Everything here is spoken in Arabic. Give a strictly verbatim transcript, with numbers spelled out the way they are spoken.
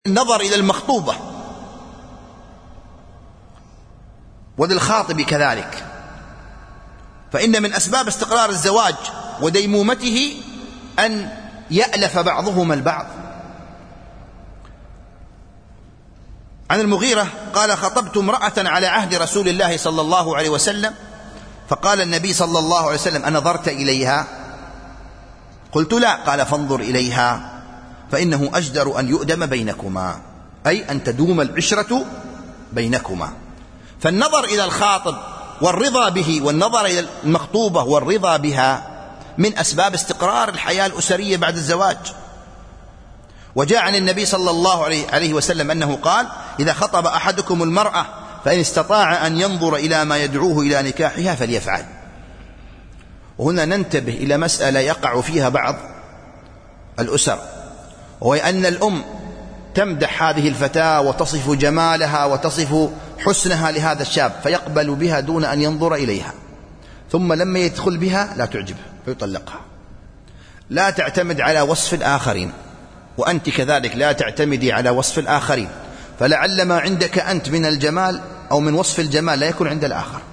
النظر إلى المخطوبة وللخاطب كذلك، فإن من أسباب استقرار الزواج وديمومته أن يألف بعضهما البعض. عن المغيرة قال: خطبت امرأة على عهد رسول الله صلى الله عليه وسلم، فقال النبي صلى الله عليه وسلم: أنظرت إليها؟ قلت: لا. قال: فانظر إليها فإنه أجدر أن يؤدم بينكما، أي أن تدوم العشرة بينكما. فالنظر إلى الخاطب والرضا به والنظر إلى المخطوبة والرضا بها من أسباب استقرار الحياة الأسرية بعد الزواج. وجاء عن النبي صلى الله عليه وسلم أنه قال: إذا خطب أحدكم المرأة فإن استطاع أن ينظر إلى ما يدعوه إلى نكاحها فليفعل. وهنا ننتبه إلى مسألة يقع فيها بعض الأسر، وهي أن الأم تمدح هذه الفتاة وتصف جمالها وتصف حسنها لهذا الشاب، فيقبل بها دون أن ينظر إليها، ثم لما يدخل بها لا تعجبه فيطلقها. لا تعتمد على وصف الآخرين، وأنت كذلك لا تعتمدي على وصف الآخرين، فلعل ما عندك أنت من الجمال أو من وصف الجمال لا يكون عند الآخر.